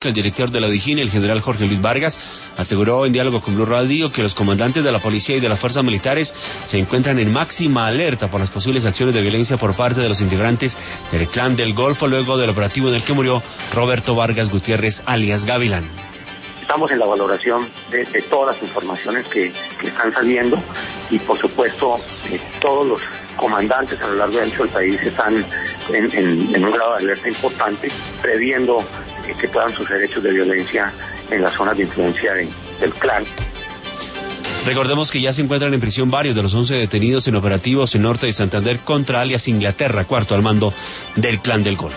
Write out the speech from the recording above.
El director de la DIJÍN, el general Jorge Luis Vargas, aseguró en diálogo con Blue Radio que los comandantes de la policía y de las fuerzas militares se encuentran en máxima alerta por las posibles acciones de violencia por parte de los integrantes del Clan del Golfo luego del operativo en el que murió Roberto Vargas Gutiérrez, alias Gavilán. Estamos en la valoración de todas las informaciones que están saliendo y por supuesto todos los comandantes a lo largo y ancho del país están en un grado de alerta importante, previendo que puedan suceder hechos de violencia en las zonas de influencia del clan. Recordemos que ya se encuentran en prisión varios de los 11 detenidos en operativos en norte de Santander contra alias Inglaterra, cuarto al mando del Clan del Golfo.